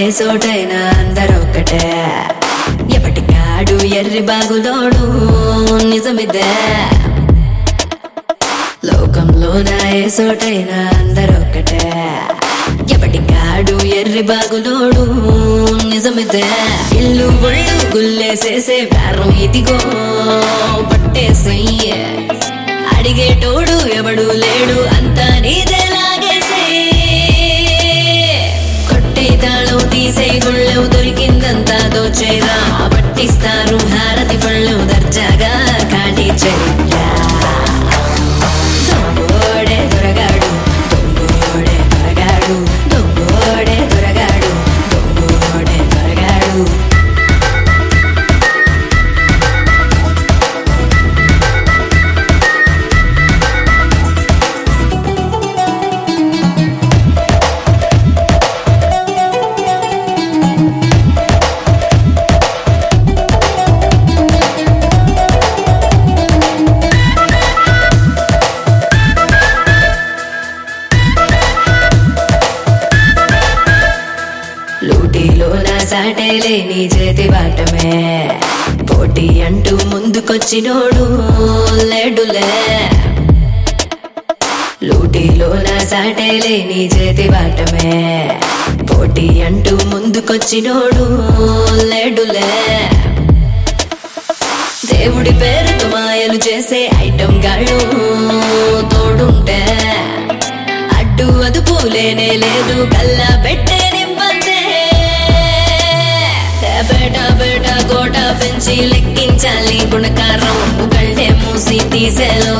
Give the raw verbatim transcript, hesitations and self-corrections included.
ఏ చోటైనా అందరొక్కటే ఎప్పటికాడు ఎర్రి బాగులోడు నిజమిదే లోకంలోన ఏ చోటైనా అందరొక్కటే ఎప్పటికాడు ఎర్రి బాగులోడు నిజమిదే ఇల్లు ఒళ్ళు గుల్లేసేసే బేరం ఇదిగో పట్టేసయ్యే అడిగేటోడు ఎవడు లేడు అంతా నీదే లాగేసే కొట్టే తాళం తీసే గుళ్ళెవు దొరికిందంతా దోచేరా పట్టిస్తారు హారతి పళ్ళు దర్జాగా కాటి చరిత్ర దొంగోడే దొరగాడు దొంగోడే దొరగాడు దొంగోడే దొరగాడు దొంగోడే దొరగాడు లూటీలోన సాటేలే నీ చేతి వాటమే పోటీ అంటూ ముందుకొచ్చినోడు లేడులే లూటీలోన సాటేలే నీ చేతి వాటమే పోటీ అంటూ ముందుకొచ్చినోడు లేడులే దేవుడి పేరుతో మాయలు చేసే ఐటం గాళ్ళు తోడుంటే అడ్డు అదుపు లేనే లేదు కల్లా పెట్టే నింపంతే బేటా బేటా కోట పెంచి లెక్కించాలి గుణకారం కళ్ళే మూసి తీసేలో